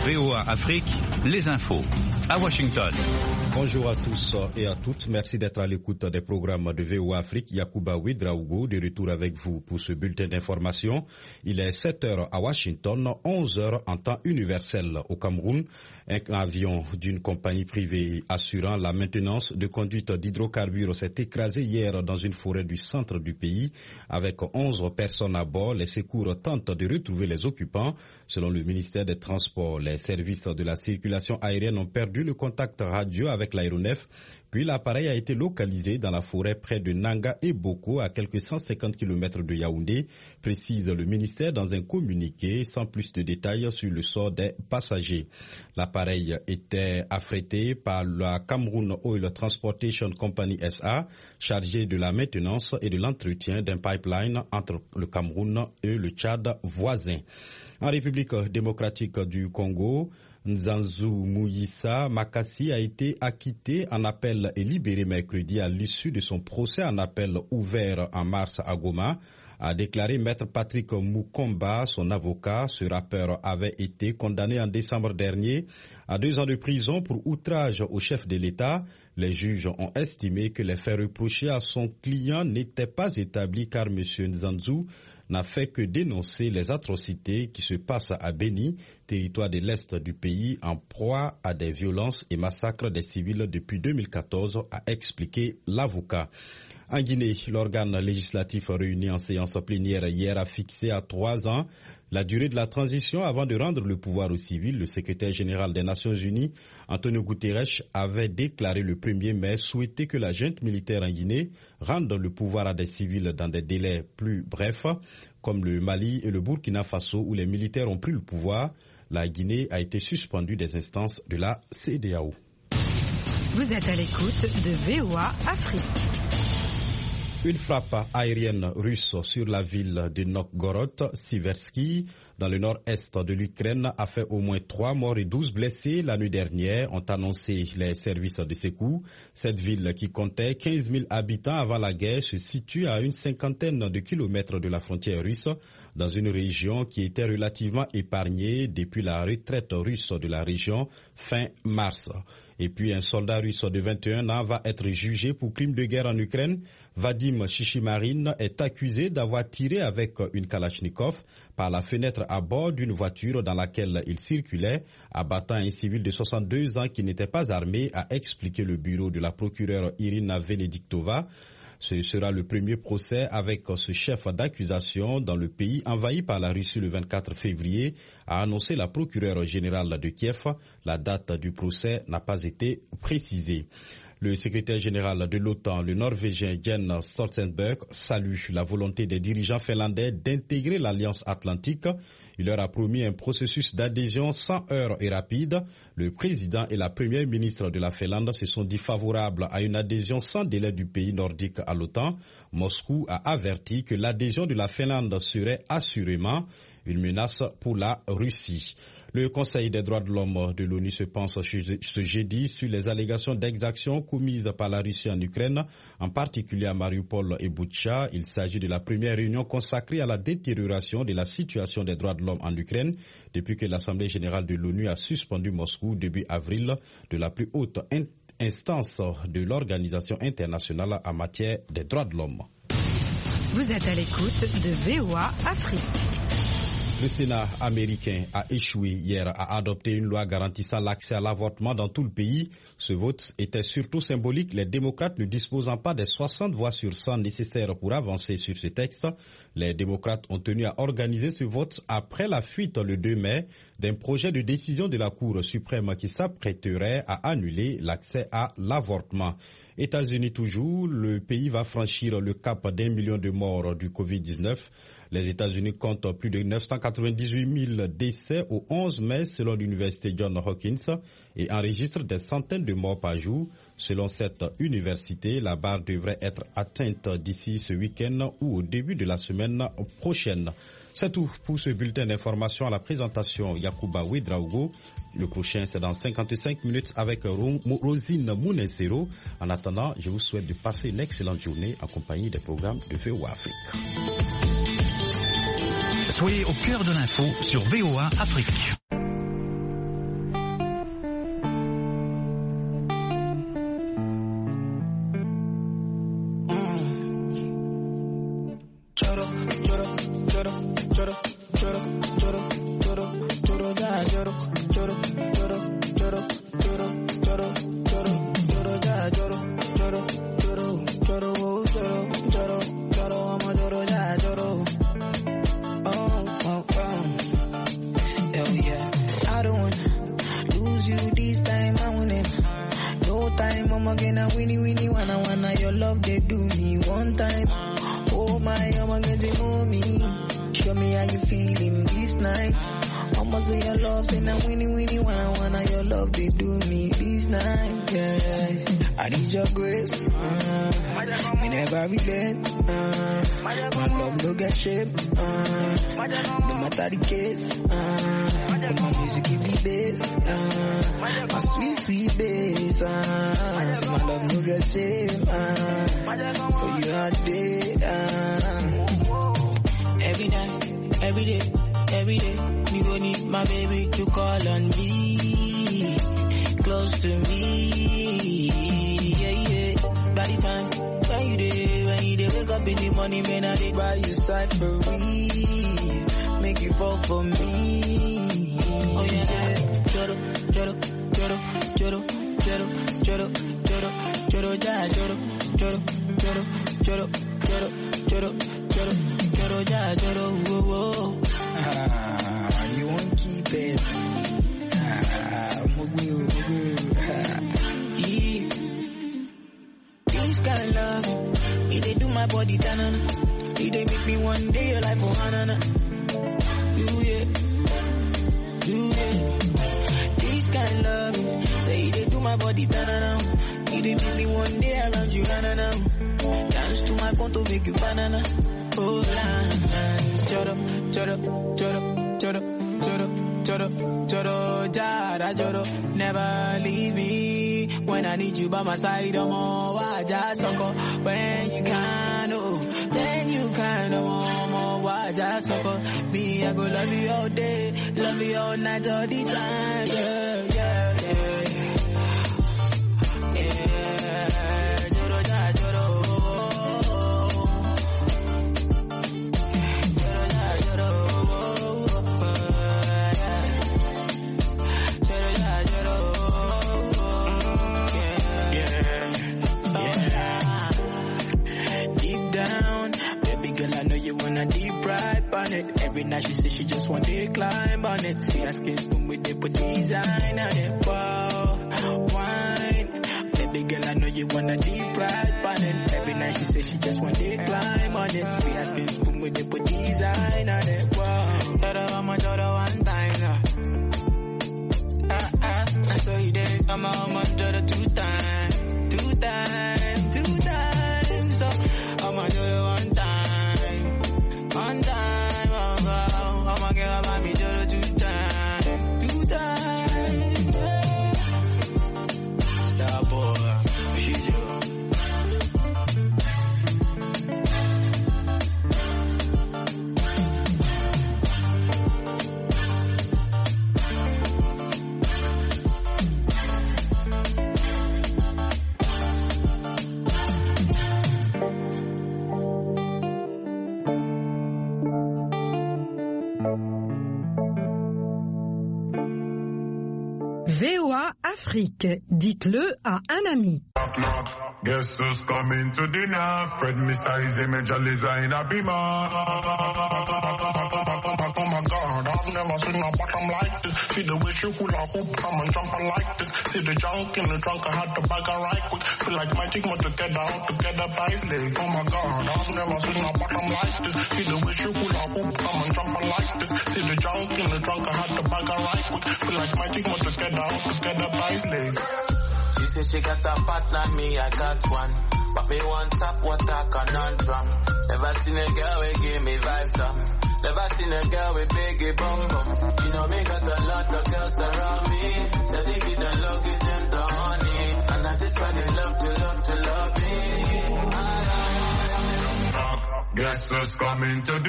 VOA Afrique, les infos à Washington. Bonjour à tous et à toutes. Merci d'être à l'écoute des programmes de VOA Afrique. Yacouba Ouedraogo, de retour avec vous pour ce bulletin d'information. Il est 7h à Washington, 11h en temps universel au Cameroun. Un avion d'une compagnie privée assurant la maintenance de conduite d'hydrocarbures s'est écrasé hier dans une forêt du centre du pays. Avec 11 personnes à bord, les secours tentent de retrouver les occupants. Selon le ministère des Transports, les services de la circulation aérienne ont perdu le contact radio avec l'aéronef. Puis l'appareil a été localisé dans la forêt près de Nanga et Boko, à quelques 150 km de Yaoundé, précise le ministère dans un communiqué sans plus de détails sur le sort des passagers. L'appareil était affrété par la Cameroun Oil Transportation Company SA, chargée de la maintenance et de l'entretien d'un pipeline entre le Cameroun et le Tchad voisin. En République démocratique du Congo, Nzanzu Mouyissa Makassi a été acquitté en appel et libéré mercredi à l'issue de son procès en appel ouvert en mars à Goma, a déclaré Maître Patrick Mukomba, son avocat. Ce rappeur avait été condamné en décembre dernier à 2 ans de prison pour outrage au chef de l'État. Les juges ont estimé que les faits reprochés à son client n'étaient pas établis car M. Nzanzu n'a fait que dénoncer les atrocités qui se passent à Beni, territoire de l'Est du pays, en proie à des violences et massacres des civils depuis 2014, a expliqué l'avocat. En Guinée, l'organe législatif réuni en séance plénière hier a fixé à 3 ans la durée de la transition avant de rendre le pouvoir aux civils. Le secrétaire général des Nations Unies, Antonio Guterres, avait déclaré le 1er mai souhaiter que la junte militaire en Guinée rende le pouvoir à des civils dans des délais plus brefs, comme le Mali et le Burkina Faso où les militaires ont pris le pouvoir. La Guinée a été suspendue des instances de la CEDEAO. Vous êtes à l'écoute de VOA Afrique. Une frappe aérienne russe sur la ville de Novgorod-Siversky, dans le nord-est de l'Ukraine, a fait au moins 3 morts et 12 blessés la nuit dernière, ont annoncé les services de secours. Cette ville, qui comptait 15 000 habitants avant la guerre, se situe à une 50aine de kilomètres de la frontière russe, dans une région qui était relativement épargnée depuis la retraite russe de la région fin mars. Et puis un soldat russe de 21 ans va être jugé pour crime de guerre en Ukraine. Vadim Chichimarin est accusé d'avoir tiré avec une Kalachnikov par la fenêtre à bord d'une voiture dans laquelle il circulait, abattant un civil de 62 ans qui n'était pas armé, a expliqué le bureau de la procureure Irina Venediktova. Ce sera le premier procès avec ce chef d'accusation dans le pays envahi par la Russie le 24 février, a annoncé la procureure générale de Kiev. La date du procès n'a pas été précisée. Le secrétaire général de l'OTAN, le Norvégien Jens Stoltenberg, salue la volonté des dirigeants finlandais d'intégrer l'Alliance Atlantique. Il leur a promis un processus d'adhésion sans heurts et rapide. Le président et la première ministre de la Finlande se sont dit favorables à une adhésion sans délai du pays nordique à l'OTAN. Moscou a averti que l'adhésion de la Finlande serait assurément une menace pour la Russie. Le Conseil des droits de l'homme de l'ONU se penche ce jeudi sur les allégations d'exactions commises par la Russie en Ukraine, en particulier à Mariupol et Boutcha. Il s'agit de la première réunion consacrée à la détérioration de la situation des droits de l'homme en Ukraine depuis que l'Assemblée générale de l'ONU a suspendu Moscou début avril de la plus haute instance de l'Organisation internationale en matière des droits de l'homme. Vous êtes à l'écoute de VOA Afrique. Le Sénat américain a échoué hier à adopter une loi garantissant l'accès à l'avortement dans tout le pays. Ce vote était surtout symbolique, les démocrates ne disposant pas des 60 voix sur 100 nécessaires pour avancer sur ce texte. Les démocrates ont tenu à organiser ce vote après la fuite le 2 mai d'un projet de décision de la Cour suprême qui s'apprêterait à annuler l'accès à l'avortement. États-Unis toujours, le pays va franchir le cap d'1 million de morts du Covid-19. Les États-Unis comptent plus de 998 000 décès au 11 mai selon l'université Johns Hopkins et enregistrent des centaines de morts par jour. Selon cette université, la barre devrait être atteinte d'ici ce week-end ou au début de la semaine prochaine. C'est tout pour ce bulletin d'information. À la présentation, Yacouba Ouedraogo. Le prochain, c'est dans 55 minutes avec Rosine Mounensero. En attendant, je vous souhaite de passer une excellente journée en compagnie des programmes de VOA Afrique. Soyez au cœur de l'info sur VOA Afrique. choro, choro, choro, choro, choro, choro, choro, choro, ja, choro, choro, choro, choro, choro, choro, choro, choro, ja, choro, choro, choro, choro, choro, choro, choro, amo choro, ja, choro. Oh, oh, oh. Hell yeah. I don't wanna lose you this time, I want it. No time, I'm gonna winnie, wanna your love, they do me one time. Oh my, I'm gonna know me. Show me how you feeling this night. I'ma say your love, say now winnie, wanna your love, they do me this night. Yeah, I need your grace. Me never relent. My love no get shape. No matter the case. My music give the bass. My sweet bass. My love no get shape. For you all day. Every night, every day, me gon' need my baby to call on me, close to me, yeah. By the time when you wake up in the morning, man, I dey buy you cyphery, make you fall for me. Oh yeah, choro, choro, choro, choro, choro, choro, choro, choro, ja, choro, choro, choro, choro, choro, choro, choro, choro, ja, choro, whoa, whoa. You won't keep it. This kind of love, it they do my body tanana. It they make me one day your life for hanana. Yeah. This kind of love, say it they do my body tanana. It they make me one day around you hanana. Dance to my conto, make you banana. Oh la, choro, choro, choro, choro, choro, choro, choro, jara, choro. Never leave me when I need you by my side. I'm all waja soko. When you can, oh, then you can. I'm all waja soko. Me, I go love you all day, love you all night, all the time. Yeah, yeah, yeah. Every night she says she just want to climb on it. See her skin spoon with the put design on it. Wow, wine. Baby girl, I know you wanna deep ride on it. Every night she says she just want to climb on it. See her skin spoon with the put design on it. Wow, I'm a daughter one time. I saw you there. I'm a daughter two times. So I'm a daughter one time. One time. I'ma get up and be just two times. Star boy, she do. VOA Afrique, dites-le à un ami. Guess who's coming to dinner? Fred Mr. Easy Major Designer Beamer. Oh my God, I've never seen a bottom like this. See the way she hula hoop, come and jump like this. See the junk in the trunk, I had to bag her right quick. Feel like magic, but together, out together by leg. Oh my God, I've never seen a bottom like this. See the way she hula hoop, come and jump like this. See the junk in the trunk, I had to bag her right quick. Feel like magic, but together, out together by leg. She said she got a partner, me I got one. But me want top water conundrum. Never seen a girl who give me vibes some. Never seen a girl with biggie bum bum. You know me got a lot of girls around me. So they give them love, give them the honey. And that is why they love me. Guess who's coming to